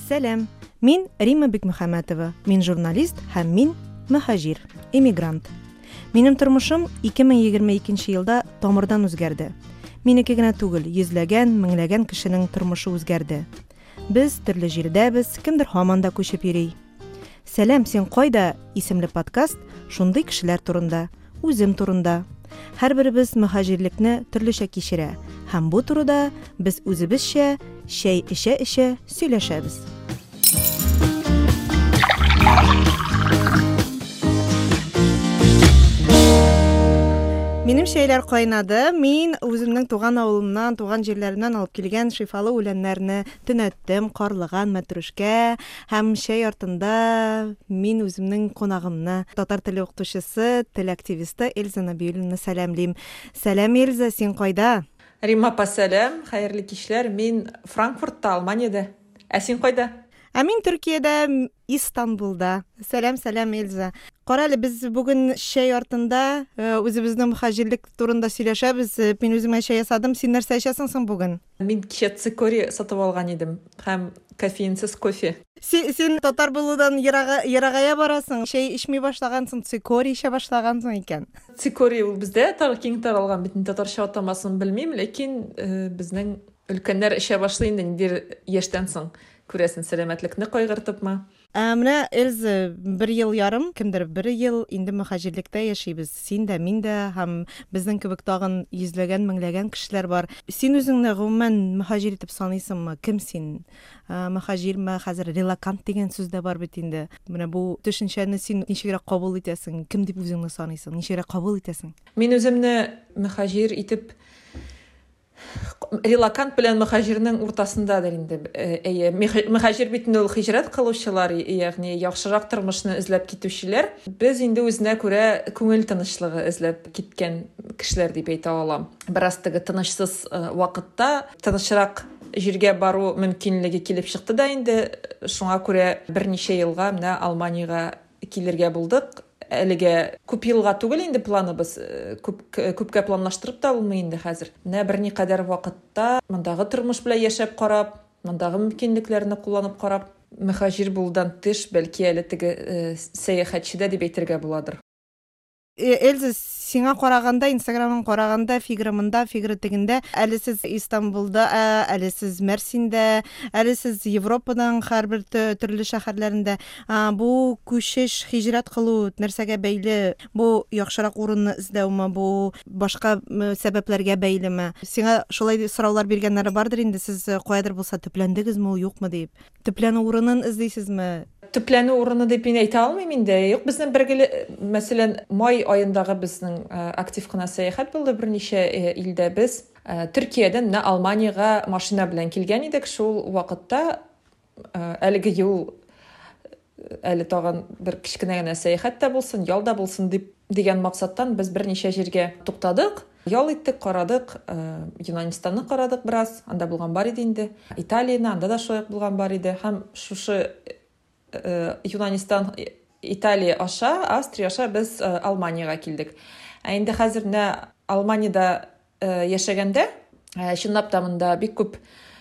Сәлам, мин Римма Бикмөхәммәтова, мин журналист һәм мин мөхаҗир, эмигрант. Минем тормышым 2022 елда тамырдан үзгәрде. Минеке генә түгел, йөзләгән, меңләгән кешенең тормышы үзгәрде. Без төрле җирдәбез, кемдер һаман да күчеп йөри. Сәлам, син кайда? Исемле подкаст шундый кешеләр турында, үзем турында. Һәрберебез мөхаҗирлекне төрлечә кичерә. Һәм бу турыда без үзебезчә чәй эчә-эчә сөйләшәбез. Минем чәйләр кайнады. Мин үземнең туган авылымнан, туган җирләреннән алып килгән шифалы үләннәрне төнәттем, карлыган мәтрүшкә һәм чәй артында мин үземнең кунагымны, татар теле укытучысы, тел активисты Эльза Набиуллина сәламлим. Сәлам, Эльза, син кайда? Римма, сәлам, хәерле кичләр. Мин Франкфуртта, Алманиядә. Ә син кайда? Ә мин Төркиядә, Истанбулда. Сәлам, Эльза. Карале, без бүген чәй артында үзебезнең мөхаҗирлек турында сөйләшәбез. Мин үземә чәй ясадым. Син нәрсә эчәсең соң бүген? Мин кичә цикори сатып алган идем һәм кофеинсыз кофе. Син татар булудан ерагая барасың. Чәй эчми башлагансың, цикори эчә башлагансың икән. Цикори ул бездә киң таралган бит, татарча атамасын белмим, ләкин безнең өлкәннәр эчә башлый инде нидер яшьтән соң. Күрәсен, сәламәтлекне кайгыртыпмы? Менә Эльза, 1 ел ярым, кемдер 1 ел инде мөхаҗирлектә яшибез. Син дә, мин дә һәм безнең кебек тагын йөзләгән, меңләгән кешеләр бар. Син үзеңне гомумән мөхаҗир итеп саныйсыңмы? Кем син? Мөхаҗирме? Хәзер релакант дигән сүз дә бар бит инде. Менә бу төшенчәне син ничегрәк кабул итәсең? Кем дип үзеңне саныйсың? Ничегрәк кабул итәсең? Мин үземне мөхаҗир итеп релакант белән мөхаҗирнең уртасындадыр инде. Мөхаҗир бит ул хиҗрәт кылучылар, ягъни яхшырак тормышны эзләп китүчеләр. Без инде үзенә күрә күңел тынычлыгы эзләп киткән кешеләр дип әйтә алам. Бераз теге тынычсыз вакытта тынычрак җиргә бару мөмкинлеге килеп чыкты да инде. Шуңа күрә берничә елга менә Алманиягә килергә булдык. Әлегә күп елга түгел инде планыбыз, күпкә планлаштырып та булмый инде хәзер. Менә берникадәр вакытта мондагы тормыш белән яшәп карап, мондагы мөмкинлекләрне кулланып карап, мөхаҗир булудан тыш, бәлки әле теге сәяхәтче дә дип әйтергә буладыр. Эльза, сиңа караганда, Инстаграмын караганда, фиграмында, тегендә, әле сез Истанбулда, әле сез Мәрсиндә, әле сез Европаның һәрбер төрле шәһәрләрендә. Бу күчеш, хиҗрәт кылу нәрсәгә бәйле? Бу яхшырак урынны эзләүме, бу башка сәбәпләргә бәйлеме? Сиңа шулай сораулар биргәннәре бардыр инде, сез каядыр булса төпләндегезме, юкмы дип. Төпләнү урынын эзлисезме? Төпләнү урыны дип мин әйтә алмыйм инде. Юк, безнең бергә, мәсәлән, май аендагы безнең актив кына сәяхәт булды берничә илдә. Без Төркиядән Алманиягә машина белән килгән идек. Шул вакытта әлеге ел әле тагын бер кичкенә генә сәяхәт тә булсын, ял да булсын дигән максаттан без берничә җиргә туктадык. Ял иттек, карадык, Юнанистанны карадык бераз, анда булган бар иде инде. Италияны, анда да шулай булган бар иде. Һәм шушы Юнанистан, Италия аша, Австрия аша без Алманиягә килдек. Инде хәзер Алманиядә яшәгәндә, чынлап та монда бик күп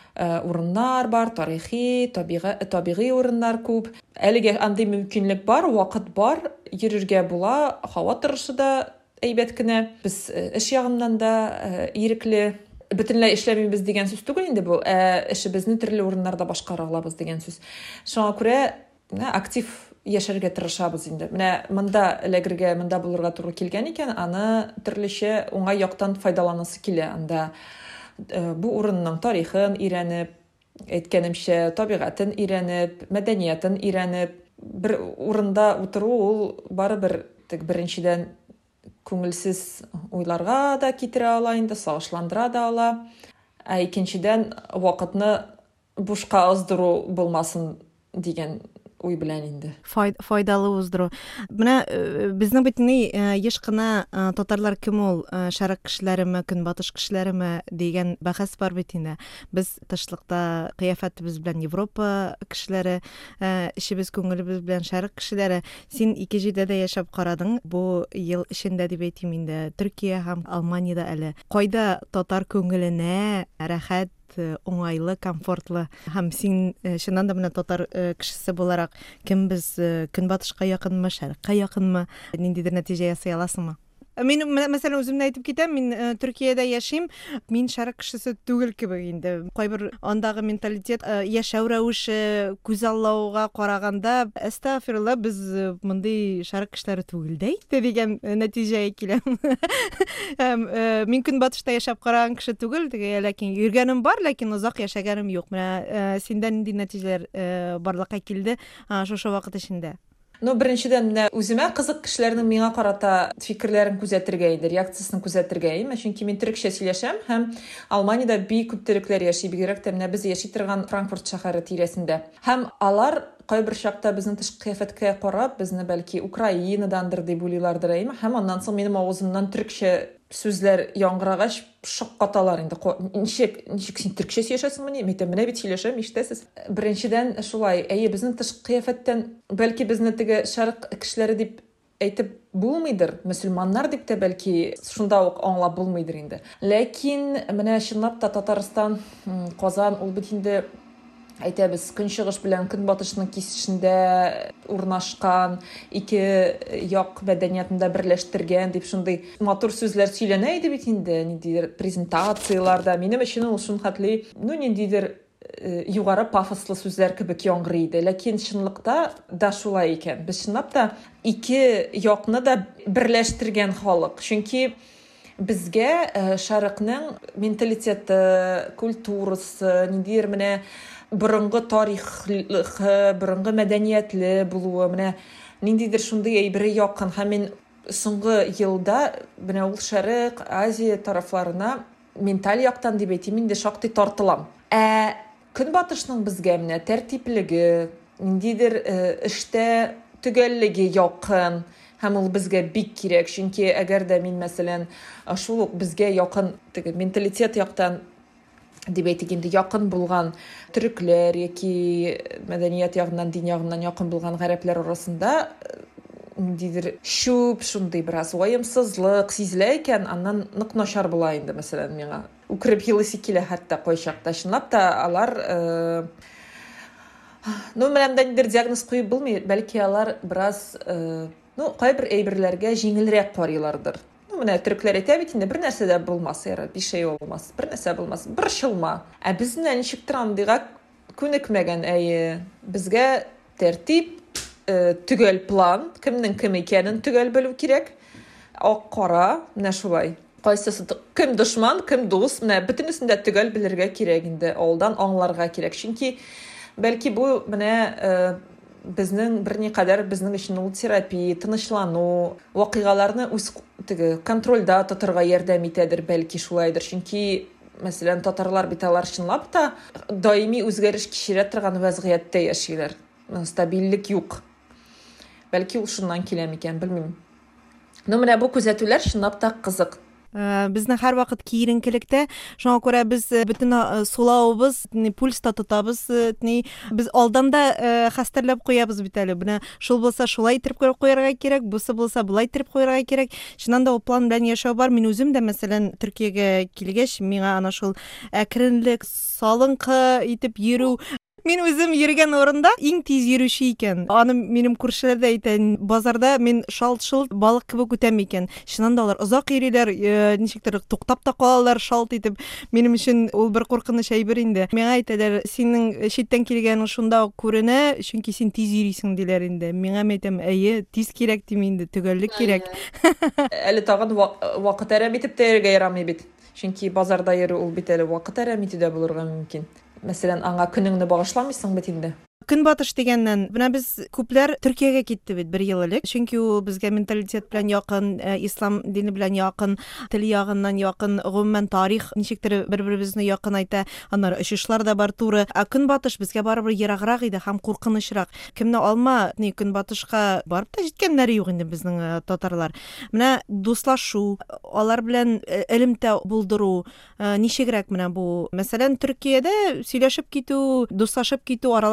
урыннар бар, тарихи, табигый урыннар күп. Әлегә андый мөмкинлек бар, вакыт бар, йөрергә була, һава торышы да әйбәт кенә. Без эш ягыннан да ирекле, бөтенләй эшләмибез дигән сүз түгел инде бу. Эшебезне төрле урыннарда башкара алабыз дигән сүз. Шуңа күрә актив яшәргә тырышабыз инде. Менә монда эләгергә, монда булырга туры килгән икән, аны төрлечә уңай яктан файдаланасы килә. Анда бу урынның тарихын өйрәнеп, әйткәнемчә, табигатен өйрәнеп, мәдәниятен өйрәнеп, бер урында утыру ул барыбер беренчедән күңелсез уйларга да китерә ала инде, сагышландыра да ала. Икенчедән вакытны бушка аздыру булмасын дигән уй белән инде. Файдалы уздыру. Менә безнең битни еш кына татарлар кем ул, шәрык кешеләреме, көнбатыш кешеләреме дигән бәхәс бар бит инде. Без тышлыкта кыяфәтебез белән Европа кешеләре, ишебез күңелебез белән шәрык кешеләре. Син ике җирдә дә яшәп карадың. Бу ел эчендә дип әйтим инде. Төркия һәм Алманиядә әле. Кайда татар күңеленә рәхәт оңайлы, комфортлы. Һәм син чыннан да менә татар кешесе буларак, кем без көнбатышка якынмы, шәрыккә якынмы, ниндидер нәтиҗә ясый аласыңмы? Мин мәсәлән үземне әйтеп китәм, мин Төркиядә яшим, мин шәрык кешесе түгел кебек инде. Кайбер андагы менталитет, яшәү рәвеше, күз аллауга караганда, астагфирулла, без мондый шәрык кешеләре түгел дә инде дигән нәтиҗәгә киләм. Мин Көнбатышта яшәп караган кеше түгел, ләкин йөргәнем бар, ләкин озак яшәгәнем юк. Менә синдә нинди нәтиҗәләр барлыкка килде шушы вакыт эчендә? Беренчедән менә үземә кызык кешеләрнең миңа карата фикерләрен күзәтергә иде, реакциясын күзәтергә иде. Чөнки мин төрекчә сөйләшәм һәм Алманиядә бик күп төрекләр яши, бигрәк тә менә без яши торган Франкфурт шәһәре тирәсендә. Һәм алар кайбер чакта безнең тышкы кыяфәткә карап, безне бәлки Украинадандыр дип уйлыйлардыр, һәм аннан соң минем авызымнан төрекчә сүзләр яңгырагач шаккаталар инде. Ничек син төрекчә сөйләшәсеңме? Менә бит сөйләшәм, ишетәсез. Беренчедән шулай, безнең тышкы кыяфәттән бәлки безне теге шәрык кешеләре дип әйтеп булмыйдыр, мөселманнар дип тә бәлки шунда ук аңлап булмыйдыр инде. Ләкин менә чынлап та Татарстан, Казан ул бит инде әйтәбез, көнчыгыш белән көнбатышның кисешендә урнашкан, ике як мәдәниятендә берләштергән дип шундый матур сүзләр сөйләнә иде бит инде, ниндидер презентацияларда. Минем өчен ул шун хәтле, ниндидер югары пафослы сүзләр кебек яңгырый иде. Ләкин чынлыкта да шулай икән. Без чынлап та ике якны да берләштергән халык. Чөнки безгә шәрыкның менталитеты, культурасы, ниндидер менә борынгы тарихы, борынгы мәдәниятле булуы, менә ниндидер шундый әйбере якын. Һәм мин соңгы елда менә ул Шәрык, Азия тарафларына менталь яктан дип әйтим, инде шактый тартылам. Көнбатышның безгә менә тәртиплеге, ниндидер эштә төгәллеге якын, һәм ул безгә бик кирәк. Чөнки әгәр дә мин мәсәлән шул ук безгә якын теге менталитет яктан дип әйтик инде якын булган төрекләр яки мәдәният ягыннан, дин ягыннан якын булган гарәпләр арасында ниндидер шуп, шундый бераз ваемсызлык сизелә икән, аннан нык начар була инде мәсәлән миңа. Үкереп елыйсы килә хәтта кайчакта. Чынлап та алар менә ниндидер диагноз куеп булмый, бәлки алар бераз кайбер әйберләргә җиңелрәк карыйлардыр. Менә төрекләр әйтә бит инде, бер нәрсә дә булмас, bir şey olmaz, бер нәрсә булмас, борчылма. Безне ничектер андыйга күнекмәгән, безгә тәртип, төгәл план, кемнең кем икәнен төгәл белү кирәк. Ак-кара, менә шулай. Кайсысы кем дошман, кем дус, менә бөтенесен дә төгәл белергә кирәк инде, алдан аңларга кирәк. Чөнки бәлки бу менә безнең берникадәр безнең өчен ул терапия, тынычлану, вакыйгаларны үз контрольдә тотырга ярдәм итәдер, бәлки шулайдыр. Чөнки мәсәлән татарлар бит алар чынлап та даими үзгәреш кичерә торган вазгыятьтә яшиләр. Стабильлек юк. Бәлки ул шуннан килә микән, белмим. Менә бу күзәтүләр чынлап та кызык. Безнең һәр вакыт киеренкелектә, шуңа күрә без бөтен сулавыбыз, пульста тотабыз, без алдан да хәстәрләп куябыз бит әле. Менә шул булса шулай итеп куярга кирәк, бусы булса булай итеп куярга кирәк. Шуннан да ул план белән яшәү бар. Мин үзем дә мәсәлән Төркиягә килгәч, миңа ана шул әкренлек, салынкы итеп йөрү. Мин үзем йөргән орында иң тиз йөрүче икән. Аны минем күршеләр дә әйтә, базарда мин шалт-шылт балык кебек үтәм икән. Чыннан да алар озак йөриләр, ничектер туктап та калалар шалт итеп. Минем өчен ул бер куркыныч әйбер инде. Миңа әйтәләр, синең читтән килгәнең шунда күренә, чөнки син тиз йөрисең диләр инде. Миңа әйтәм, тиз кирәк дим инде, төгәллек кирәк. Әле тагын вакыт әрәм итеп тәргә ярамый бит. Чөнки базарда йөрү ул бит әле вакыт әрәм итүдә булырга мөмкин. Мәсәлән, аңа көнеңне багышламыйсың бит инде. Көнбатыш дигәннән, менә без күпләр Төркиягә китте бит бер ел элек. Чөнки ул безгә менталитет белән якын, ислам дине белән якын, тел ягыннан якын, гомумән тарих ничектер бер-беребезне якын айта. Аннары очышлар да бар туры. Көнбатыш безгә барыбер ераграк иде һәм куркынычрак. Кемне алма, Көнбатышка барып та җиткәннәре юк инде безнең татарлар. Менә дуслашу, алар белән элемтә булдыру, ничегрәк менә бу. Мәсәлән, Төркиядә сөйләшеп китү, дуслашып китү, аралашып китү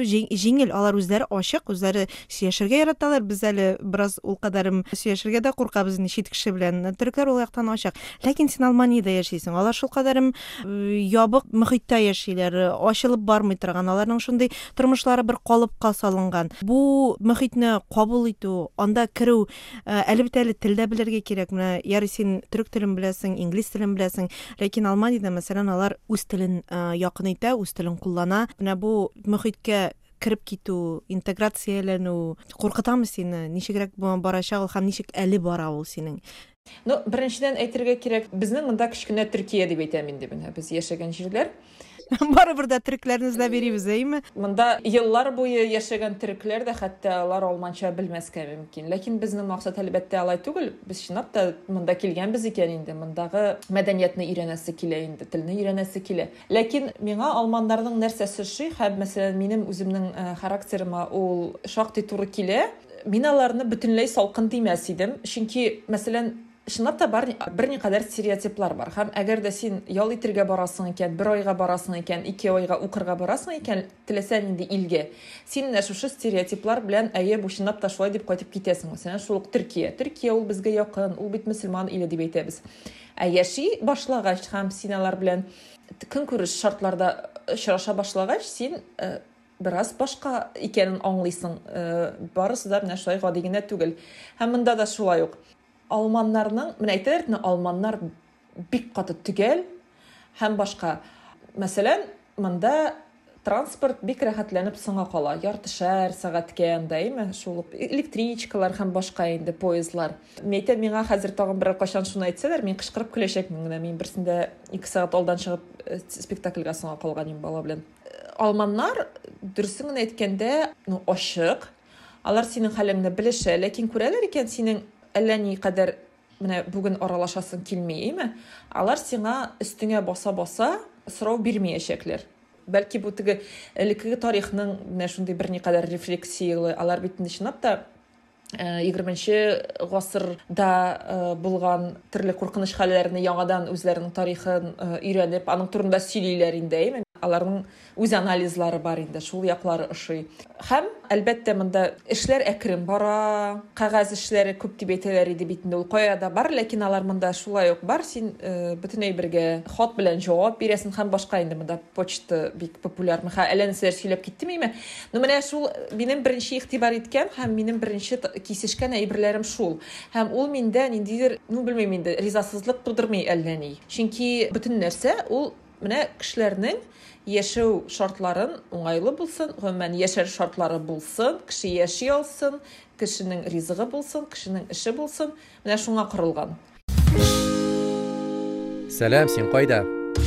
итү җиңел, алар үзләре ачык, үзләре сөйләшергә яраталар. Без әле бераз ул кадарым сөйләшергә дә куркабыз чит кеше белән. Төрекләр ул яктан ачык. Ләкин син Алманиядә яшисең. Алар шул кадарым ябык мөхиттә яшиләр, ачылып бармый торган. Аларның шундый тормышлары бер калыпка салынган. Бу мөхитне кабул итү, анда керү, әлбәттә телдә белергә кирәк. Менә ярый син төрек телен беләсең, инглиз телен беләсең, ләкин Алманиядә мәсәлән алар үз телен якын итә, үз телен куллана. Менә бу мөхиткә кирип китү, интеграцияләнү куркытамы сине? Ничегрәк барачак ул һәм ничек әле бара ул синең? Беренчедән әйтергә кирәк, безнең монда кечкенә Төркия дип әйтәм инде менә без яшәгән җирләр. Барыбер дә төрекләрне эзләп йөрибез, әйме? Монда еллар буе яшәгән төрекләр дә хәтта алар алманча белмәскә мөмкин. Ләкин безнең максат әлбәттә алай түгел. Без чынлап та монда килгәнбез икән инде. Мондагы мәдәниятне өйрәнәсе килә инде, телне өйрәнәсе килә. Ләкин миңа алманнарның нәрсәсе ши, һәм мәсәлән минем үземнең характерыма ул шактый туры килә. Мин аларны бөтенләй салкын димәс идем. Чөнки мәсәлән чынлап та берникадәр стереотиплар бар. Һәм әгәр дә син ял итәргә барасың икән, 1 айга барасың икән, 2 айга укырга барасың икән, теләсәң инде илгә, син шушы стереотиплар белән бу чынлап та шулай дип кайтып китәсең. Мәсәлән, шул ук Төркия. Төркия ул безгә якын, ул бит мөселман иле дип әйтәбез. Яши башлагач һәм син алар белән көнкүреш шартларда очраша башлагач, син бераз башка икәнен аңлыйсың. Барысы да менә шулай гади генә түгел. Һәм монда да шулай ук. Алманнарның, менә әйтәләр, алманнар бик каты түгел һәм башка. Мәсәлән, монда транспорт бик рәхәтләнеп соңга кала. Яртышар сәгатькә андаймы, шул электричкалар һәм башка инде поездлар. Мәйтә миңа хәзер тагын бер кашан шуны әйтсәләр, мин кычкырып көләчәкмен генә. Мин берсендә 2 сәгать алдан чыгып спектакльгә соңга калган идем бала белән. Алманнар дөресен әйткәндә, ачык. Алар синең хәлеңне белешә, ләкин күрәләр икән синең әллә ни кадәр менә бүген аралашасың килмәйме? Алар сиңа өстеңә баса-баса сорау бирмәячәкләр. Бәлки бу теге элекке тарихның менә шундый берникадәр рефлексиялы, алар бит чынлап та 20нче гасырда булган төрле куркыныч хәлләрне яңадан үзләренең тарихын өйрәнеп, аның турында сөйлиләр инде. Аларның үз анализлары бар инде, шул яклары ошый. Һәм әлбәттә монда эшләр әкрен бара, кагаз эшләре күп дип әйтәләр иде бит инде, ул каяда бар, ләкин алар монда шулай ук бар. Син бөтенләй бергә хат белән җавап бирәсең һәм башка инде монда почта бик популяр. Әллә нәрсәләр сөйләп киттемме? Менә шул минем беренче игътибар иткән һәм минем беренче кисешкән әйберләрем шул. Һәм ул миндә ниндидер, белмим инде, ризасызлык тудырмый әллә ни. Чөнки бөтен нәрсә ул менә кешеләрнең яшәү шартларын уңайлы булсын, гомумән яшәр шартлары булсын, кеше яши алсын, кешенең ризыгы булсын, кешенең эше булсын, менә шуңа корылган. Сәлам, син кайда?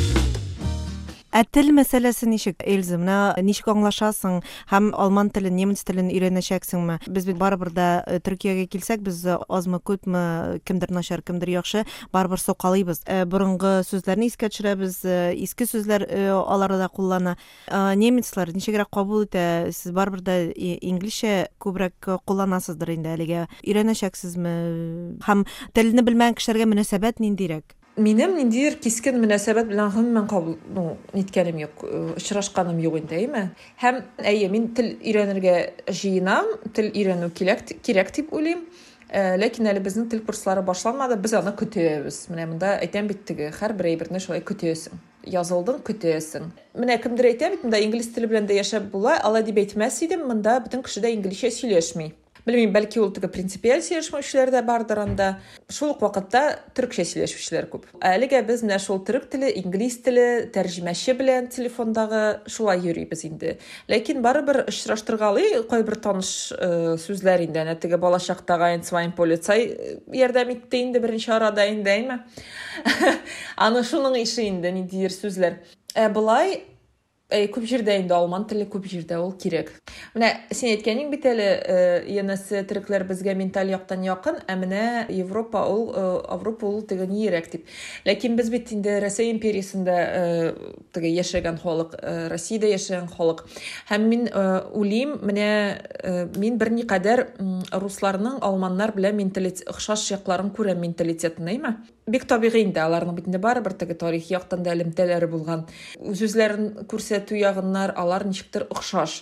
Тел мәсьәләсе ничек, Эльза? Менә ничек аңлашасың һәм алман телен, немец телен өйрәнәчәксеңме? Без бит барыбер дә Төркиягә килсәк, без азмы күпме, кемдер начар, кемдер яхшы, барыбер сокалыйбыз. Борынгы сүзләрне искә төшерәбез, иске сүзләр аларда куллана. Немецлар ничегрәк кабул итә? Сез барыбер дә инглизчә күбрәк кулланасыздыр инде әлегә. Өйрәнәчәксезме? Һәм телне белмәгән кешеләргә мөнәсәбәт ниндирәк? Минем ниндидер кискен мөнәсәбәт белән гомумән кабул иткәнем юк, очрашканым юк инде, Һәм мин тел өйрәнергә җыенам, тел өйрәнү кирәк дип уйлыйм. Ләкин әле безнең тел курслары башланмады, без аны көтәбез. Менә монда әйтәм бит теге, һәрбер әйберне шулай көтәсең. Язылдың, көтәсең. Менә кемдер әйтә бит, монда инглиз теле белән дә яшәп була, алай дип әйтмәс идем, монда бөтен кеше дә инглизчә сөйләшми. Белмим, бәлки ул теге принципиаль сөйләшмәүчеләр дә бардыр анда. Шул ук вакытта төркчә сөйләшүчеләр күп. Әлегә без менә шул төрек теле, инглиз теле, тәрҗемәче белән телефондагы шулай йөрибез инде. Ләкин барыбер очраштыргалый кайбер таныш сүзләр инде. Әнә теге балачактагы «Ein полицай» ярдәм итте инде беренче арада инде, Аны шуның ише инде, ниндидер сүзләр. Булай күп җирдә инде алман теле күп җирдә ул кирәк. Менә син әйткәнең бит әле, янәсе төрекләр безгә менталь яктан якын, менә Европа ул теге нирәк дип. Ләкин без бит инде Россия империясендә теге яшәгән халык, Россиядә яшәгән халык. Һәм мин улим, менә мин берникадәр русларның алманнар белән менталитет охшаш якларын күрәм менталитетны, Бик табигый инде, аларның бит инде барыбер теге тарих яктан да элемтәләре булган. Сүзләрен күрсәтү ягыннар алар ничектер охшаш.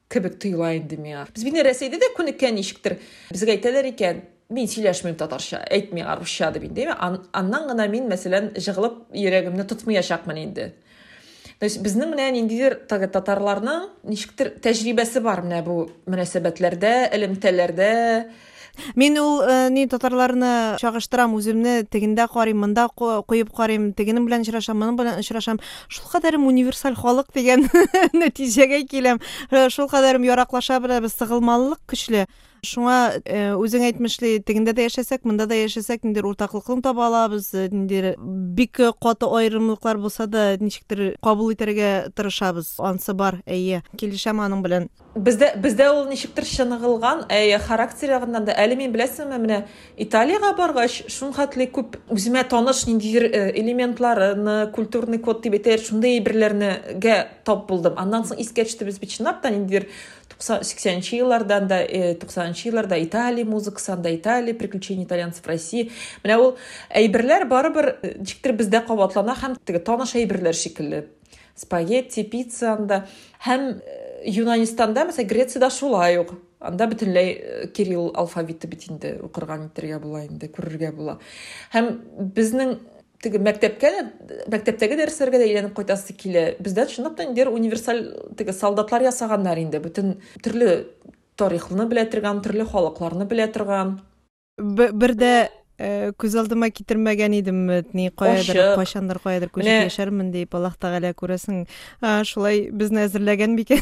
кебек тоела инде миңа. Без бит Рәсәйдә дә күнеккән ничектер. Безгә әйтәләр икән, мин сөйләшмим татарча, әйтмим русча дип инде. Аннан гына мин, мәсәлән, җыгылып йөрәгемне тотмаячакмын инде. То есть безнең менә ниндидер татарларның ничектер тәҗрибәсе бар менә бу мөнәсәбәтләрдә, элемтәләрдә. Мин ул ни татарларны чагыштырам, үземне тегендә карыйм, монда куеп карыйм, тегенең белән очрашам, моның белән очрашам. Шул кадәрем универсаль халык дигән нәтиҗәгә киләм. Шул кадәрем яраклаша беләбез, сыгылмалылык көчле. Шуңа үзең әйтмешли, тегендә дә яшәсәк, монда да яшәсәк, ниндидер уртаклыкны таба алабыз, ниндидер бик каты аерымлыклар булса да, ничектер кабул итәргә тырышабыз. Ансы бар, әйе, килешәм аның белән. Бездә ул ничектер чыныгылган, характер ягыннан да әле мин беләсеңме, менә Италиягә баргач, шун хәтле күп үземә таныш ниндидер элементларны, культурный код дип әйтәләр, шундый әйберләрнегә тап булдым. Аннан соң искә төште, без бит чынлап та ниндидер 80-нчы еллардан да, 90-нчы елларда Италия музыкасында, Италия, приключения итальянцев в России. Менә ул әйберләр барыбер ничектер бездә кабатлана һәм теге таныш әйберләр шикелле. Спагетти, пицца анда. Һәм Юнанистанда, мәсәлән, Грециядә шулай ук. Анда бөтенләй Кирилл алфавиты бит инде укырга итәргә була инде, күрергә була. Һәм безнең теге мәктәптәге дәресләргә дә әйләнеп кайтасы килә. Бездә чынлаптан дер универсаль теге солдатлар ясаганнар инде. Бөтен төрле тарихны белә торган, төрле халыкларны белә торган. Бер дә күз алдыма китермәгән идем, ни кайчандыр каядыр күчеп яшәрмен дип, Аллаһ Тәгалә күрәсең, шулай безне әзерләгән бикән.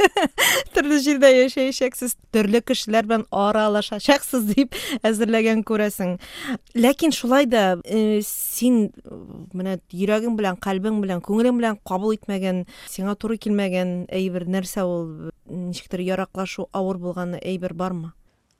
Төрле җирдә яшәячәксез, төрле кешеләр белән аралашачаксыз дип әзерләгән күрәсең. Ләкин шулай да син менә йөрәгең белән, калбең белән, күңелең белән кабул итмәгән, сиңа туры килмәгән әйбер нәрсә ул, ничектер яраклашу авыр булган әйбер бармы?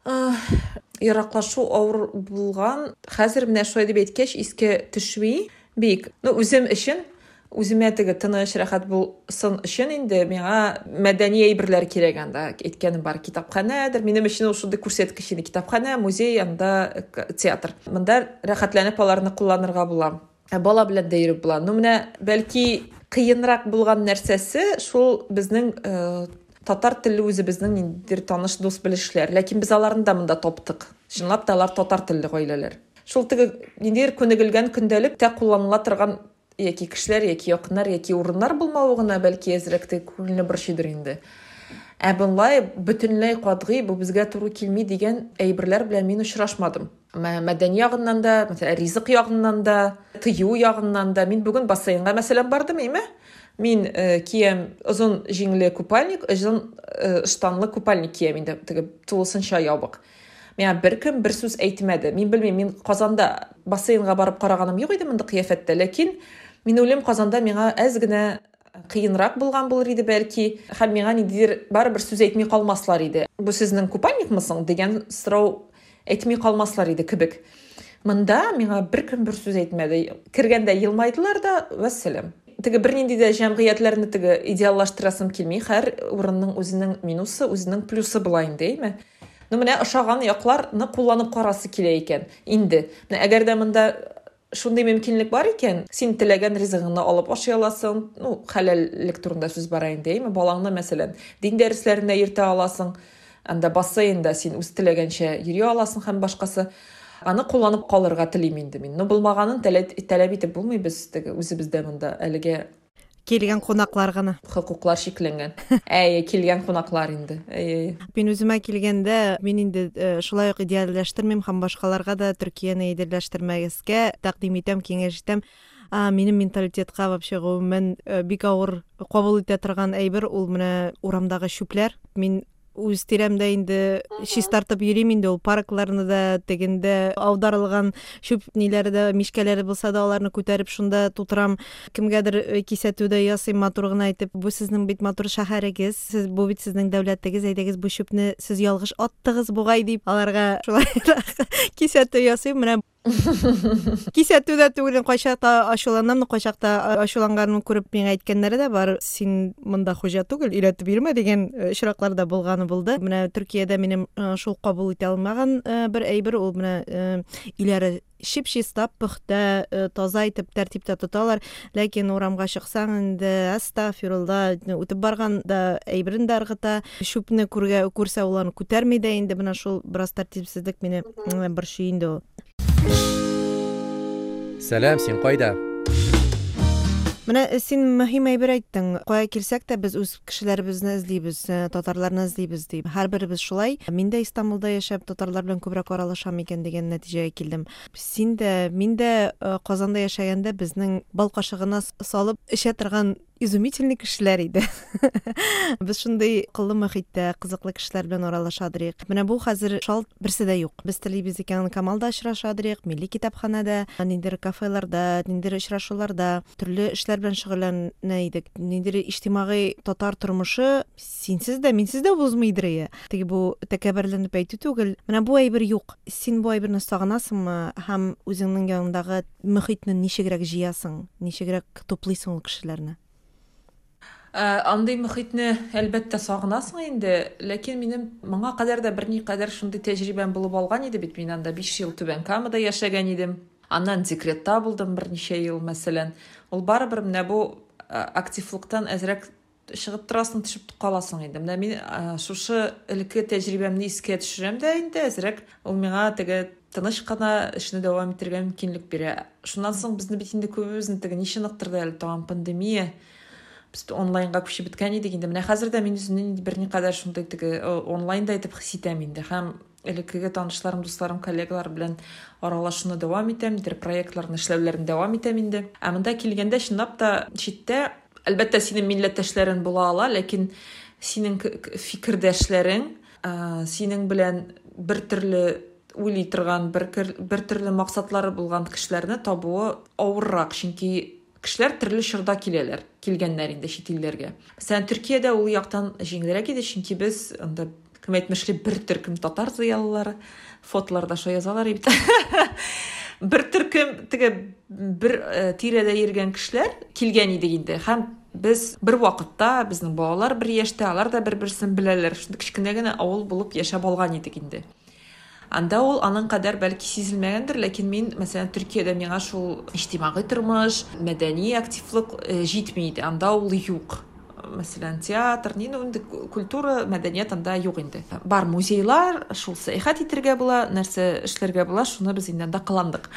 Яраклашу авыр булган. Хәзер менә шулай дип әйткәч, искә төшми. Бик. Үзем өчен, үземә теге тыныч, рәхәт булсын өчен инде миңа мәдәни әйберләр кирәк анда. Әйткәнем бар, китапханәдер. Минем өчен ул шундый күрсәткеч инде. Китапханә, музей, анда театр. Монда рәхәтләнеп аларны кулланырга була. Бала белән дә йөреп була. Менә бәлки кыенрак булган нәрсәсе шул безнең татар теле үзе безнең ниндидер таныш дус белешләр, ләкин без аларны да монда таптык. Чынлап та алар татар телле гаиләләр. Шул теге ниндидер күнегелгән көндәлек тә кулланыла торган яки кешеләр, яки якыннар, яки урыннар булмавы гына бәлки әзрәкте күңелне борчыдыр инде. Бунлай бөтенләй катгый бу безгә туры килми дигән әйберләр белән мин очрашмадым. Мәдәни ягыннан да, мәсәлән, ризык ягыннан да, тыю ягыннан да мин бүген бассейнга мәсәлән бардым, әйме? Мин киям озын җиңле купальник, озын штанлы купальник киям инде, теге тулысынча ябык. Миңа беркем бер сүз әйтмәде. Мин белмим, мин Казанда бассейнга барып караганым юк иде монда кыяфәттә, ләкин мин үлем Казанда миңа әз генә кыенрак булган булыр иде бәлки, һәм миңа ниндидер барыбер сүз әйтми калмаслар иде. Бу сезнең купальникмысың дигән сорау әйтми калмаслар иде кебек. Монда миңа беркем бер сүз әйтмәде. Кергәндә елмайдылар да, вәссәлам. Теге бернинди дә җәмгыятьләрне теге идеаллаштырасым килми. Һәр урынның үзенең минусы, үзенең плюсы була инде, әйме? Менә ошаган якларны кулланып карасы килә икән инде. Менә әгәр дә монда шундый мөмкинлек бар икән, син теләгән ризыгыңны алып ашый аласың. Хәләллек турында сүз бара инде, әйме? Балаңны мәсәлән дин дәресләренә йөртә аласың. Анда бассейнда син үз теләгәнчә йөри аласың һәм башкасы. Аны кулланып калырга телим инде мин. Булмаганын таләп итеп булмый, без теге үзебездә монда әлегә килгән кунаклар гына. Хокуклар шикләнгән. Килгән кунаклар инде. Мин үземә килгәндә, мин инде шулай ук идеалләштермим һәм башкаларга да Төркияне идеалләштермәгезгә тәкъдим итәм, киңәш итәм. Минем менталитетка вообще гомумән бик авыр кабул итә торган әйбер ул менә урамдагы чүпләр. Мин үз тирәмдә инде чистартып йөрим инде, ул паркларны да, тегендә аударылган чүп ниләре дә, мишкәләре булса да, аларны күтәреп шунда тутырам. Кемгәдер кисәтүдә ясыйм, матур гына әйтеп, бу сезнең бит матур шәһәрегез, сез бу бит сезнең дәүләтегез, әйдәгез бу чүпне сез ялгыш аттыгыз бугай дип, аларга шулай кисәтү ясыйм. Менә Кисәтүдә түгел, кайчакта ачуланам, кайчакта ачуланганын күреп миңа әйткәннәре дә бар. Син монда хуҗа түгел, өйрәтеп бирмә дигән очраклар да булганы булды. Менә Төркиядә минем шул кабул итә алмаган бер әйбер ул менә өйләре чип-чиста, пөхтә, таза итеп тәртиптә тоталар, ләкин урамга чыксаң инде астагфирулла, үтеп барганда әйберен дә ыргыта, шүпне күрсә ул аны күтәрми дә инде, менә шул бераз тәртипсезлек мине борчый инде ул. Сәлам, син кайда? Менә син мөһим әйбер әйттең. Кая килсәк тә без үз кешеләребезне эзлибез, татарларны эзлибез дип. Һәрберебез шулай. Мин дә Истанбулда яшәп, татарлар белән күбрәк аралашам икән дигән нәтиҗәгә килдем. Син дә, мин дә Казанда яшәгәндә безнең бал кашыгына салып эчә торган изумительный кешеләр иде. Без шундый кыллы мөхиттә, кызыклы кешеләр белән аралашадырык. Менә бу хәзер шалт берсе дә юк. Без телибез икән, Камалда очрашадырык, милли китапханәдә, ниндидер кафеларда, ниндидер очрашуларда, төрле эшләр белән шөгыльләнә идек. Ниндидер иҗтимагый татар тормышы синсез дә, минсез дә узмыйдыр. Теге бу тәкәбберләнеп әйтү түгел. Менә бу әйбер юк. Син бу әйберне сагынасыңмы һәм үзеңнең яныңдагы мөхитне ничегрәк җыясың, ничегрәк туплыйсың ул кешеләрне? Андый мөхитне әлбәттә сагынасың инде, ләкин минем моңа кадәр дә берникадәр шундый тәҗрибәм булып алган иде бит. Мин анда 5 ел Түбән Камада яшәгән идем. Аннан декретта булдым берничә ел, мәсәлән. Ул барыбер менә бу активлыктан әзрәк чыгып торасың, төшеп каласың инде. Менә мин шушы элекке тәҗрибәмне искә төшерәм дә инде әзрәк. Ул миңа теге тыныч кына эшне дәвам итәргә мөмкинлек бирә. Шуннан соң безне бит инде күбебезне теге ничә ныктырды әле тагын пандемия. Biz онлайнга күчеп биткән идек инде. Менә хәзер дә мин үземнең берникадәр шундый теге онлайнда итеп хис итәм инде. Һәм элеккеге танышларым, дусларым, коллегалар белән аралашуны дәвам итәм, проектларны эшләүләрен дәвам итәм инде. Ә монда килгәндә чынлап та читтә әлбәттә синең милләттәшләрең була ала, ләкин синең фикердәшләрең, синең белән бер төрле уйлый торган, бер төрле максатлары булган кешеләрне табуы авыррак, чөнки кешеләр төрле чорда киләләр, килгәннәр инде чит илләргә. Мәсәлән, Төркиядә ул яктан җиңелрәк иде, чөнки без анда кем әйтмешли бер төркем татар зыялылары, фотоларда шо язалар бит. Бер төркем теге бер тирәдә йөргән кешеләр килгән иде инде. Һәм без бер вакытта безнең балалар бер яшьтә, алар да бер-берсен беләләр. Шундый кичкенә генә авыл булып яшәп алган идек инде. Анда ул аның кадәр бәлки сизелмәгәндер, ләкин мин, мәсәлән, Төркиядә миңа шул иҗтимагый тормыш, мәдәни активлык җитми иде. Анда ул юк. Мәсәлән, театр, культура, мәдәният анда юк инде. Бар музейлар, шул сәяхәт итәргә була, нәрсә эшләргә була, шуны без инде анда кыландык.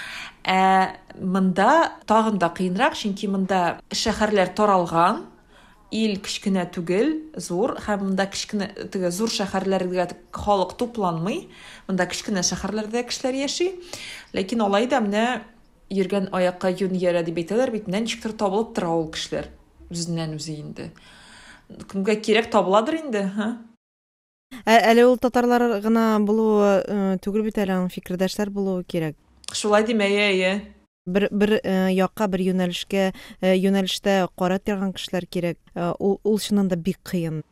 Монда тагын да кыенрак, чөнки монда шәһәрләр таралган. Ил кичкенә түгел, зур, һәм монда кичкенә теге зур шәһәрләргә халык тупланмый. Монда кичкенә шәһәрләрдә кешеләр яши. Ләкин алай да менә йөргән аякка юн йөрә дип әйтәләр бит, ничектер табылып тора ул кешеләр үзеннән үзе инде. Кемгә кирәк табыладыр инде, Әле ул татарлар гына булуы түгел бит, әле фикердәшләр булуы кирәк. Шулай димәйә. Бер якка, бер юнәлештә кара торган кешеләр кирәк. Ул чыннан да бик кыен.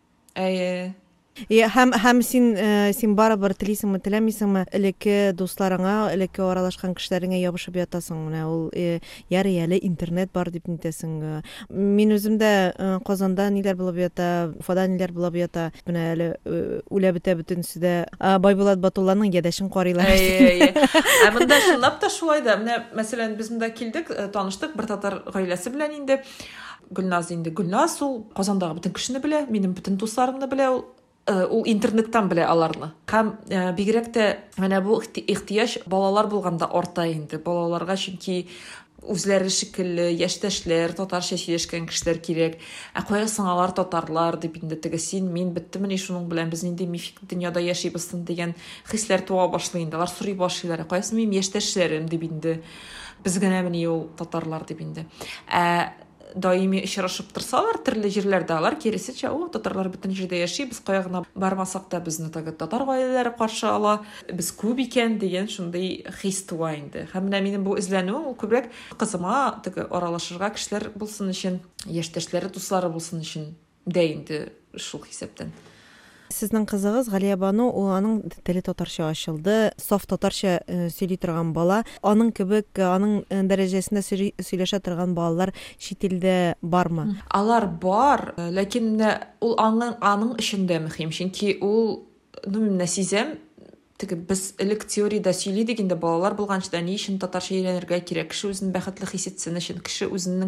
Һәм син барыбер телисеңме, теләмисеңме, элекке дусларыңа, элекке аралашкан кешеләреңә ябышып ятасың. Менә ул ярый интернет бар дип нитәсең. Мин үзем дә Казанда ниләр булып ята, Уфада ниләр булып ята. Менә әле үлә бетә бөтенсе дә Байбулат Батулланың ядәшен карыйлар. Монда шулап та шулай да. Менә мәсәлән, без монда килдек, таныштык бер татар гаиләсе белән инде. Гөлназ ул Казандагы бөтен кешене белә, минем бөтен дусларымны белә. Ул интернеттан белә аларны. Һәм бигрәк тә менә бу ихтыяҗ балалар булганда арта инде. Балаларга чөнки үзләре шикелле яшьтәшләр, татарча сөйләшкән кешеләр кирәк. Кая сыңалар татарлар дип инде теге син, мин беттемени шуның белән без инде мифик дөньяда яшибез дигән хисләр туа башлый инде. Алар сорый башлыйлар. Каясы мин яшьтәшләрем дип инде. Без генә мени ул татарлар дип инде. Даими очрашып торсалар, төрле җирләрдә алар киресенчә, татарлар бөтен җирдә яши, без кая гына бармасак та безне татар гаиләләре каршы ала, без күп икән дигән шундый хис туа инде. Һәм менә минем бу эзләнү күбрәк кызыма теге аралашырга кешеләр булсын өчен, яшьтәшләре, дуслары булсын өчен дә инде шул хисаптан. Сезнең кызыгыз Галия Бану, ул аның теле татарча ачылды. Саф татарча сөйли торган бала. Аның кебек, аның дәрәҗәсендә сөйләшә торган балалар чит илдә бармы? Алар бар, ләкин ул аның эшендә мөһим, чөнки ул менә сизәм, без элек теориядә сөйлидек инде балалар булганчы ни өчен татарча өйрәнергә кирәк. Кеше үзен бәхетле хис итсен өчен, кеше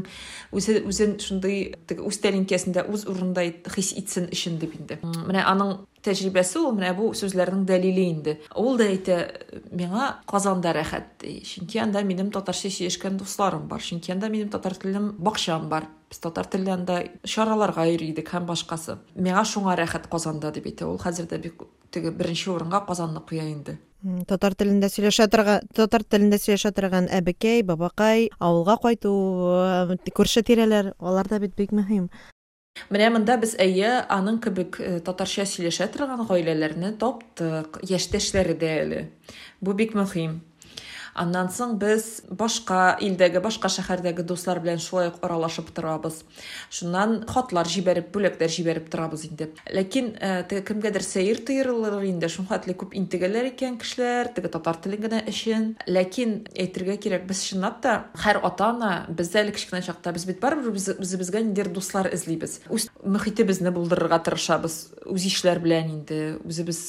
үзен шундый үз тәлинкәсендә үз урынында хис итсен өчен дип инде. Менә аның тәҗрибәсе ул менә бу сүзләрнең дәлиле инде. Ул да әйтә, миңа Казанда рәхәт ди. Чөнки анда минем татарча сөйләшкән дусларым бар. Чөнки анда минем татар телем бакчам бар. Без татар телендә шараларга йөридек һәм башкасы. Миңа шуңа рәхәт Казанда дип әйтә. Ул хәзердә бик беренче урынга Казанны куя инде. Татар телендә сөйләшә торган әбекәй, бабакай, авылга кайту, күрше тирәләр, алар да бик мөһим. Менә монда без аның кебек татарча сөйләшә торган гаиләләрне таптык, яшьтәшләре дә әле. Бу бик мөһим. Аннан соң без башка илдәге, башка шәһәрдәге дуслар белән шулай аралашып торабыз. Шуннан хатлар җибәреп, бүләкләр җибәреп торабыз инде. Ләкин кемгәдер сәер тыйрылыр инде, шуң хәтле күп интегәләр икән кешеләр, татар телен генә өчен. Ләкин әйтергә кирәк, без чынлап та һәр ата-ана бездә әле кичкенә чакта без бит барыбер безгә ниндидер дуслар эзлибез. Үз мөхитебезне булдырырга тырышабыз, үз ишләр белән инде,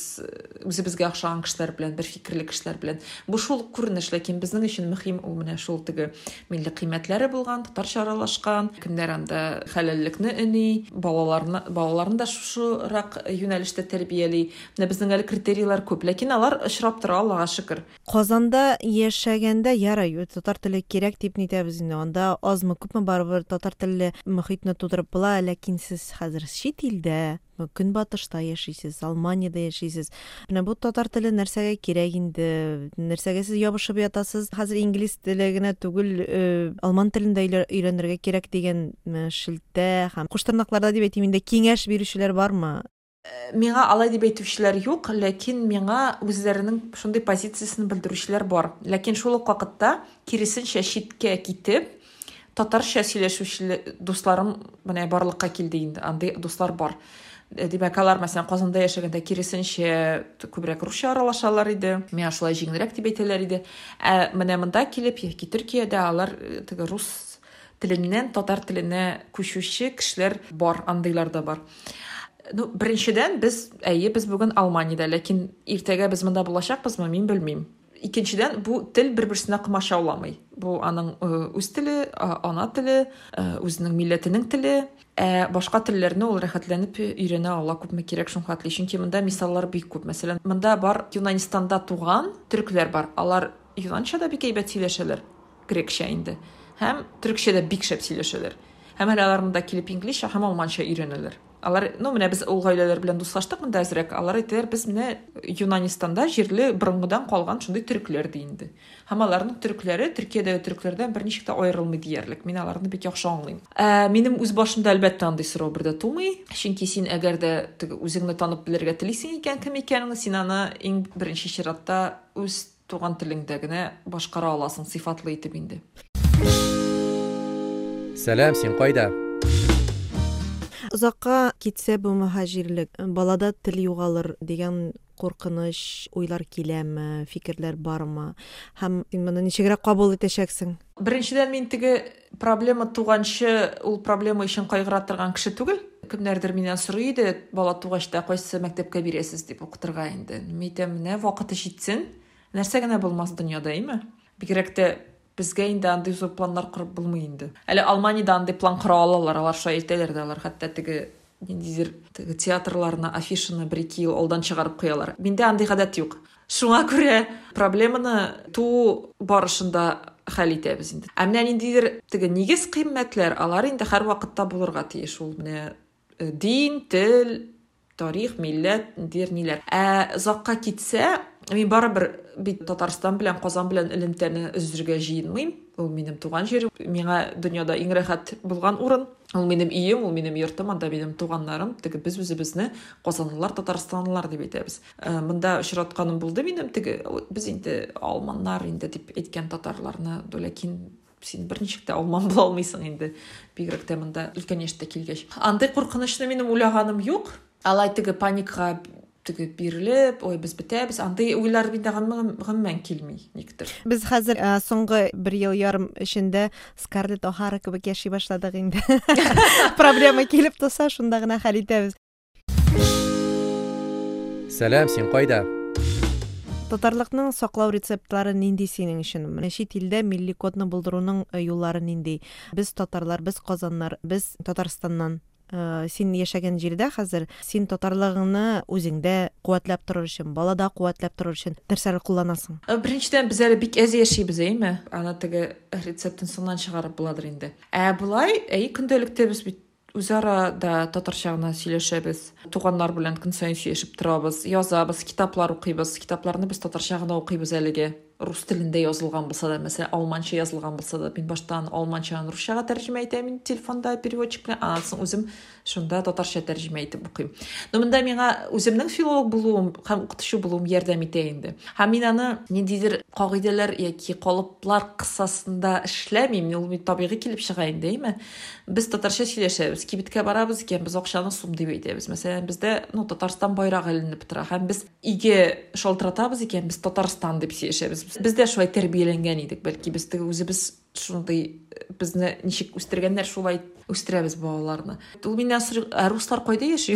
үзебезгә охшаган кешеләр белән, бер фикерле кешеләр белән. Бу шул күренеш. Ләкин безнең өчен мөһим ул менә шул милли кыйммәтләре булган, татарча аралашкан, кемнәр анда хәләллекне өни, балаларны да шушырак юнәлештә тәрбияли. Менә безнең әле критерийлар күп, ләкин алар очрап тора, Аллага шөкер. Казанда яшәгәндә ярый, татар теле кирәк дип нитәбез инде. Анда азмы күпме барыбер татар телле мөхитне тудырып була, ләкин сез хәзер чит илдә, Көнбатышта яшисез, Алманиядә яшисез. Менә бу татар теле нәрсәгә кирәк инде? Нәрсәгә сез ябышып ятасыз? Хәзер инглиз теле генә түгел, алман телендә өйрәнергә кирәк дигән шелтә һәм куштырнакларда дип әйтим инде, киңәш бирүчеләр бармы? Миңа алай дип әйтүчеләр юк, ләкин миңа үзләренең шундый позициясын белдерүчеләр бар. Ләкин шул ук вакытта киресенчә читкә китеп, татарча сөйләшүче дусларым менә барлыкка килде инде. Андый дуслар бар. Димәк, алар мәсәлән Казанда яшәгәндә киресенчә күбрәк русча аралашалар иде. Миңа шулай җиңелрәк дип әйтәләр иде. Менә монда килеп, яки Төркиядә алар рус теленнән татар теленә күчүче кешеләр бар, андыйлар да бар. Беренчедән без бүген Алманиядә, ләкин иртәгә без монда булачакбызмы, мин белмим. Икенчедән, бу тел бер-берсенә кымашауламый. Бу аның үз теле, ана теле, үзенең милләтенең теле. Башка телләрне ул рәхәтләнеп өйрәнә ала күпме кирәк шуң хәтле. Чөнки монда мисаллар бик күп. Мәсәлән, монда бар Юнанистанда туган төрекләр бар. Алар юнанча да бик әйбәт сөйләшәләр, грекчә инде. Һәм төрекчә дә бик шәп сөйләшәләр. Һәм алар монда килеп инглизчә һәм алманча өйрәнәләр. Алар, менә без ул гаиләләр белән дуслаштык монда әзрәк. Алар әйтәләр, без менә Юнанистанда җирле борынгыдан калган шундый төрекләр ди инде. Һәм аларның төрекләре Төркиядәге төрекләрдән берничек тә аерылмый диярлек. Мин аларны бик яхшы аңлыйм. Минем үз башымда әлбәттә андый сорау бердә тумый. Чөнки син әгәр дә үзеңне танып белергә телисең икән, кем икәнеңне син аны иң беренче чиратта үз туган телеңдә генә башкара аласың, сыйфатлы итеп инде. Сәлам, син кайда? Узакка китсә бу мөхаҗирлек, балада тел югалыр дигән куркыныч уйлар киләме, фикерләр бармы? Һәм моны ничегрәк кабул итәчәксең? Беренчедән, мин проблема туганчы, ул проблема өчен кайгыра торган кеше түгел. Кемнәрдер миннән сорый иде, бала тугачта кайсы мәктәпкә бирәсез дип укытырга инде. Мин менә вакыты җитсен, нәрсә генә булмас дөньяда, әйме? Бигрәк тә безгә инде андый зур планнар кырып булмый инде. Әле Алманиядә андый план кыра алалар, алар шулай әйтәләр дә, алар хәтта ниндидер театрларына афишаны 1-2 ел алдан чыгарып куялар. Миндә андый гадәт юк. Шуңа күрә проблеманы барышында хәл итәбез инде. Менә ниндидер нигез кыйммәтләр, алар инде һәр вакытта булырга тиеш. Ул менә дин, тел, тарих, милләт, ниләр. Закка китсә, мин барыбер бит Татарстан белән Казан белән элемтәне өзергә җыенмыйм. Ул минем туган җирем. Миңа дөньяда иң рәхәт булган урын. Ул минем өем, ул минем йортым, анда минем туганнарым. Без үзебезне Казанлылар, Татарстанлылар дип әйтәбез. Монда очратканым булды минем. Без инде алманнар инде дип әйткән татарларны, ләкин син берничек тә алман була алмыйсың инде. Бигрәк тә монда өлкән яшьтә килгәч. Андый куркынычны минем уйлаганым юк. алай теге паникага теге бирилеп, ой без бетәбез, андай уйлар миндә гаммән килми никтер. Без хәзер соңгы 1 ел ярым эчендә Скарлетт О'Хара кебек яши башладык инде. Проблема килеп тоса, шунда гына хәл итәбез. Сәлам, син кайда? Татарлыкның саклау рецептлары нинди синең өчен? Менә чит илдә милли кодны булдыруның юллары нинди? Без татарлар, без казаннар, без Татарстаннан син яшәгән җирдә хәзер син татарлыгыңны үзеңдә куәтләп торыр өчен, балада куәтләп торыр өчен нәрсәләр кулланасың? Беренчедән без әле бик әз яшибез, әйме? Ана теге рецептын соңнан чыгарып буладыр инде. Булай, көндәлектә без бит үзара да татарча гына сөйләшәбез. Туганнар белән көн саен сөйләшеп торабыз, язабыз, китаплар укыйбыз. Китапларны без татарча гына укыйбыз әлегә. Рус телендә язылган булса да, мәсәлән, алманча язылган булса да, мин баштан алманчаны русчага тәрҗемә итәм, мин телефонда переводчик белән, анысын үзем шунда татарча тәрҗемә итеп укыйм. Но монда миңа үземнең филолог булуым һәм укытучы булуым ярдәм итә инде. Һәм мин аны ниндидер кагыйдәләр яки калыплар кысасында эшләмим, ул бит табигый килеп чыга инде, әйме? Без татарча сөйләшәбез, кибеткә барабыз икән, без акчаны сум дип әйтәбез. Мәсәлән, бездә Татарстан байрагы эленеп тора, һәм без иге шалтыратабыз икән, без Татарстан дип сөйләшәбез. Без дә шулай тәрбияләнгән идек, бәлки без теге үзебез шундый безне ничек үстергәннәр, шулай үстерәбез балаларны. Ул миннән руслар кайда яши?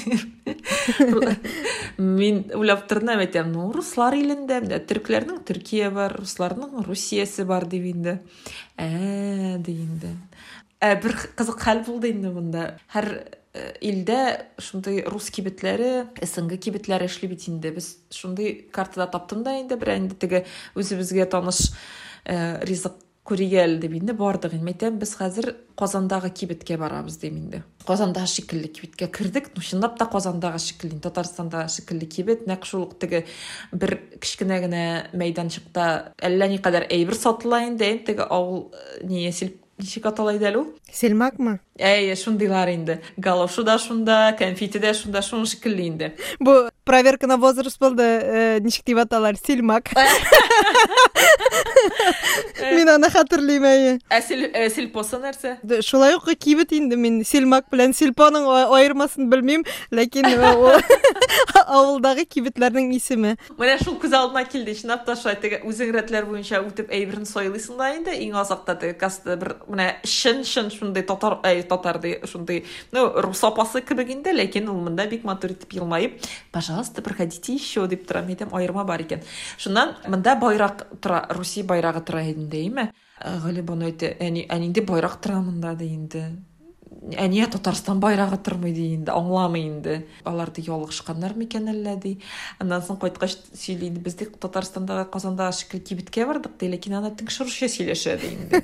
Мин уйлап тордым, әйтәм, руслар илендә, төркләрнең Төркия бар, русларның Русиясе бар дип инде. Ди инде. Бер кызык хәл булды инде монда. Һәр илдә шундый рус кибетләре, СНГ кибетләре эшли бит инде. Без шундый картада таптым да инде, бер инде теге үзебезгә таныш ризык күригәл дип инде бардык. Әйтәм, без хәзер Казандагы кибеткә барабыз дип инде. Казандагы шикелле кибеткә кирдек. Чынлап та Казандагы шикелле, Татарстандагы шикелле кибет, нәкъ шул ук теге бер кичкенә генә мәйданчыкта әллә никадәр әйбер сатыла инде, теге авыл ничек атала иде ул? Селмакмы? Шундыйлар инде. Галошу да шунда, конфеты да шунда, шуның шикелле инде. Бу проверка на возраст булды, ничек дип аталар? Селмак. Мин аны хәтерлим. Сельпосы нәрсә? Шулай ук кибет инде, мин селмак белән сельпоның аермасын белмим, ләкин авылдагы кибетләрнең исеме. Менә шул күз алдына килде. Чынлап та шулай теге үзең рәтләр буенча үтеп әйберне сайлыйсың да инде. Иң азакта теге касты бер менә шын шундый татарды шундый, рус апасы кебек инде, ләкин ул монда бик матур итеп елмаеп, пожалуйста, проходите еще дип торам, әйтәм, аерма бар икән. Шуннан монда байрак тора, Русия байрагы тора инде, әйме? Галибан әйтә, инде байрак тора монда ди инде. Әниә Татарстан байрагы тормый ди инде, аңламый инде. Алар ди ялгышканнар микән әллә ди. Аннан соң кайткач сөйли инде, без ди Татарстандагы Казандагы шикел кибеткә бардык ди, ләкин аны тыңшырча сөйләшә ди инде.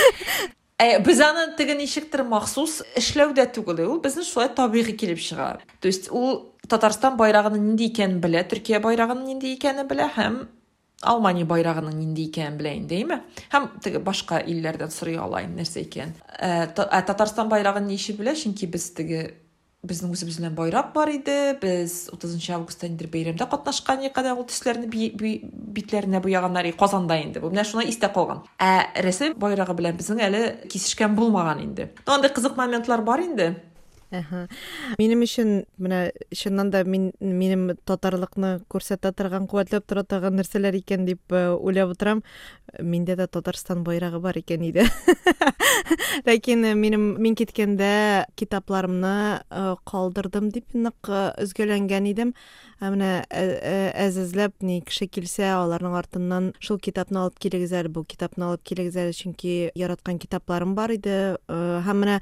Без аны теге ничектер махсус эшләүдә түгел, ул безнең шулай табигый килеп чыга. То есть ул Татарстан байрагының нинди икәнен белә, Төркия байрагының нинди икәнен белә һәм Алмания байрагының нинди икәнен белә инде, әйме? Һәм теге башка илләрдән сорый алайын нәрсә икән. Татарстан байрагын ничек белә? Чөнки без теге безнең үзебез белән байрак бар иде. Без 30 августта инде бәйрәмдә катнашкан якада ул төсләрне битләренә буяганнар Казанда инде. Бу менә шуны истә калган. Рәсем байрагы белән безнең әле кисешкән булмаган инде. Анда кызык моментлар бар инде. Минем өчен менә чыннан да минем татарлыкны күрсәтә торган, куәтләп тора торган нәрсәләр икән дип уйлап утырам. Миндә дә Татарстан байрагы бар икән иде. Ләкин мин киткәндә китапларымны калдырдым дип нык өзгәләнгән идем. Менә әзизләп ни кеше килсә, аларның артыннан шул китапны алып килегез әле, бу китапны алып килегез әле, чөнки яраткан китапларым бар иде. Һәм менә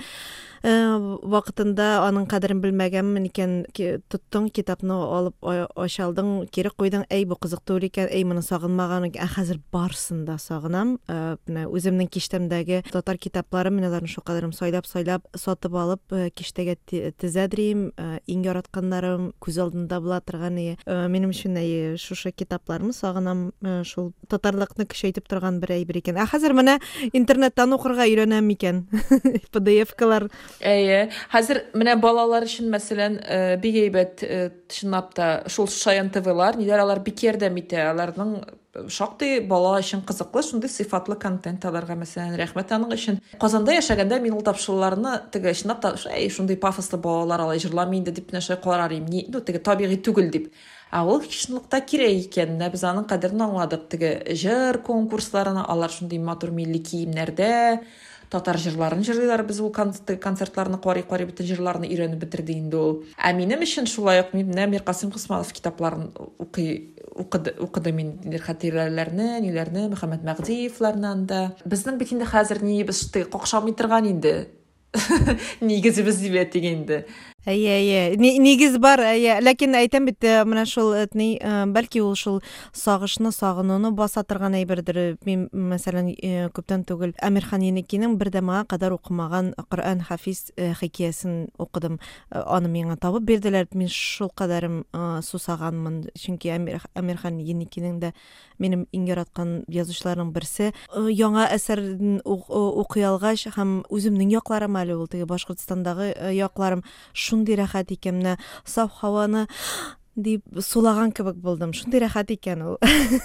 вакытында аның кадерен белмәгәнмен икән, тоттың китапны алып ачалдың, кире куйдың, бу кызык түгел икән, моны сагынмаган икән. Хәзер барсын да сагынам. Менә үземнең киштәмдәге татар китапларым, менә аларны шулкадәрем сайлап сатып алып, киштәгә тезәдрим, иң яратканнарым күз алдында була торган. Минем өчен шушы китапларны сагынам, шул татарлыкны көчәйтеп торган бер әйбер икән. Хәзер менә интернеттан укырга өйрәнәм икән. PDF-калар. Хәзер менә балалар өчен мәсәлән, бик әйбәт чынлап та шул Шаян ТВ-лар, нидәр алар бик ярдәм итә. Аларның шактый бала өчен кызыклы шундый сыйфатлы контент аларга мәсәлән рәхмәт аның өчен. Казанда яшәгәндә мин ул тапшыруларны теге чынлап та шундый пафослы балалар алай җырламый инде дип нәрсә карарым. Теге табигый түгел дип. Ул чынлыкта кирәк икән. Без аның кадерен аңладык. Теге җыр конкурсларына алар шундый матур милли киемнәрдә татар җырларын җырлыйлар. Без ул концертларны карый бөтен җырларны өйрәнеп бетерде инде ул. Ә минем өчен шулай ук Мир Касыйм Госманов китапларын укыды мин хатирәләрне, ниләрне, Мөхәммәд Мәгъдиевләрнән дә. Безнең бит инде хәзер без какшамый торган инде. Нигезебез дип әйтгәндә. Нигез бар, ләкин әйтәм бит, менә шул бәлки ул шул сагышны, сагынуны баса торган әйбердер. Мин мәсәлән күптән түгел Әмирхан Еникинең бер дә моңа кадәр укымаган Коръән Хафиз хикәясен укыдым. Аны миңа табып бирделәр. Мин шул кадәрем сусаганмын, чөнки Әмирхан Еникинең дә минем иң яраткан язучыларның берсе. Яңа әсәрен укый алгач һәм үземнең якларым әле ул теге Башкортстандагы якларым шундый рәхәт икән, менә саф һаваны дип сулаган кебек булдым. Шундый рәхәт икән ул.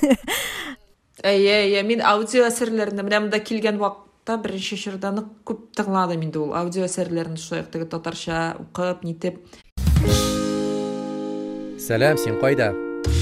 Мин аудио әсәрләрне менә монда килгән вакытта беренче чорда күп тыңладым инде ул аудио әсәрләрне шулай теге татарча укып, нитеп. Сәлам, син кайда?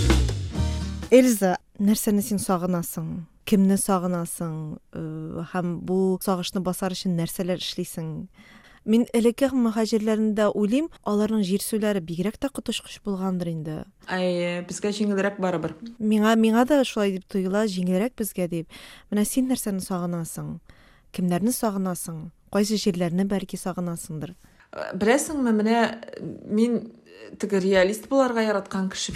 Эльза, нәрсәне син сагынасың? Кемне сагынасың? Һәм бу сагышны басар өчен нәрсәләр эшлисең? Мин элекке мөхаҗирләрендә уйлыйм, аларның җир сүләре бигрәк тә котышкыч булгандыр инде. Безгә җиңелрәк барыбер. Миңа да шулай дип тоела, җиңелрәк безгә дип. Менә син нәрсәне сагынасың? Кемнәрне сагынасың? Кайсы җирләрне бәлки сагынасыңдыр? Беләсеңме, менә мин теге реалист буларга яраткан кеше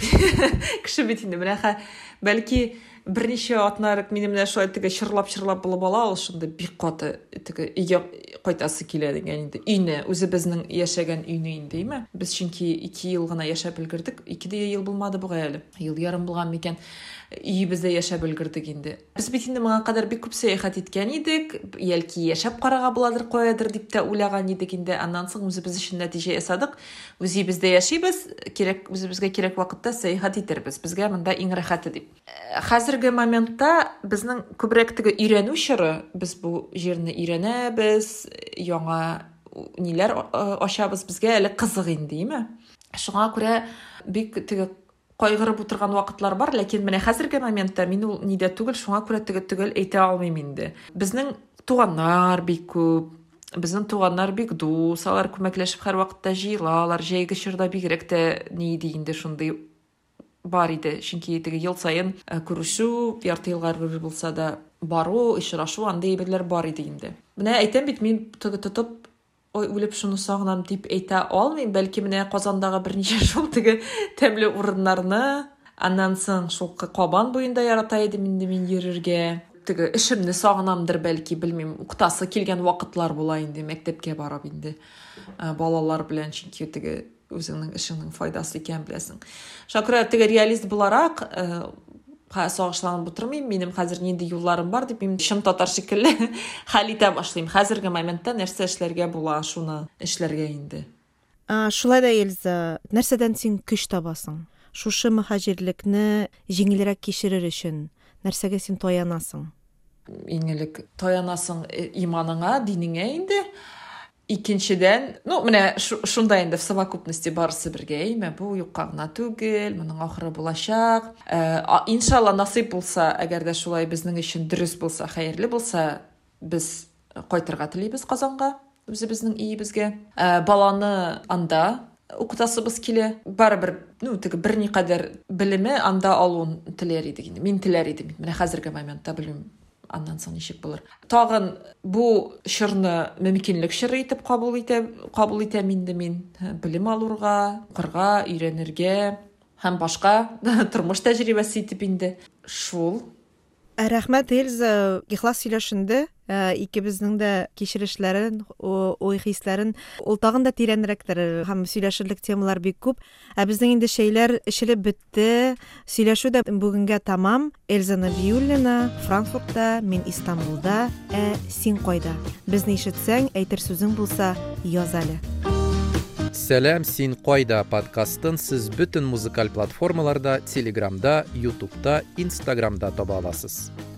бит инде. Менә бәлки берничә атнарык минем менә шулай теге чырлап булып ала, ул шунда бик каты теге өйгә кайтасы килә дигән инде. Өйне, үзебезнең яшәгән өйне инде, без чөнки 2 ел гына яшәп өлгердек. 2 ел булмады бу әле. Ел ярым булган микән. Өйебездә яшәп өлгердек инде. Без бит инде моңа кадәр бик күп сәяхәт иткән идек. Ялки яшәп карага буладыр, каядыр дип тә уйлаган идек инде. Аннан соң үзебез өчен нәтиҗә ясадык. Үзебездә яшибез, үзебезгә кирәк вакытта сәяхәт итербез. Безгә монда иң рәхәте дип. Хәзерге моментта безнең күбрәк теге өйрәнү чоры, без бу җирне өйрәнәбез, яңа ниләр ачабыз, безгә әле кызык инде, Шуңа күрә бик теге кайгырып утырган вакытлар бар, ләкин менә хәзерге моментта мин ул нидә түгел, шуңа күрә түгел әйтә алмыйм инде. Безнең туганнар бик күп, безнең туганнар бик дус, алар күмәкләшеп һәр вакытта җыелалар, җәйге чорда бигрәк тә ни иде инде шундый бар иде, чөнки теге ел саен күрешү, ярты елга бер булса да бару, очрашу, андай әйберләр бар иде инде. Менә әйтәм бит, мин тотып үлеп шуны сагынам дип әйтә алмыйм, бәлки менә Казандагы берничә шул теге тәмле урыннарны, аннан соң шул Кабан буенда ярата идем инде мин йөрергә. Теге эшемне сагынамдыр бәлки, белмим, укытасы килгән вакытлар була инде, мәктәпкә барып инде. Балалар белән, чөнки теге үзеңнең эшеңнең файдасы икән беләсең. Шакыра теге реалист буларак сагышланып утырмыйм, минем хәзер нинди юлларым бар дип, мин чын татар шикелле хәл итә башлыйм. Хәзерге моментта нәрсә эшләргә була, шуны эшләргә инде. Шулай да, Эльза, нәрсәдән син көч табасың? Шушы мөхаҗирлекне җиңелрәк кичерер өчен нәрсәгә син таянасың? Иң элек таянасың иманыңа, динеңә инде. Икенчедән, менә шунда инде в совокупности барысы бергә, бу юкка гына түгел, моның ахыры булачак. Иншалла насыйп булса, әгәр дә шулай безнең өчен дөрес булса, хәерле булса, без кайтырга телибез Казанга, үзебезнең өебезгә. Баланы анда укытасыбыз килә. Барыбер, теге берникадәр белеме анда алуын теләр идек инде. Мин теләр идем. Менә хәзерге моментта белмим. Аннан соң ничек булыр. Тагын бу чорны мөмкинлек чоры итеп кабул итәм инде мин. Белем алырга, укырга, өйрәнергә һәм башка тормыш тәҗрибәсе итеп инде. Шул. Рәхмәт, Эльза, ихлас сөйләшенде. Икебезнең дә кичерешләрен, ой-хисләрен ул тагын да тирәнрәктер һәм сөйләшерлек темалар бик күп. Безнең инде шәйләр эшелеп бетте. Сөйләшү дә бүгенгә тамам. Эльза Набиуллина Франкфуртта, мин Истанбулда, син кайда? Безне ишетсәң, әйтер сүзең булса, яз әле. Сәлем, син кайда подкастын сіз бүтін музыкаль платформаларда, Телеграмда, Ютубта, Инстаграмда таба аласыз.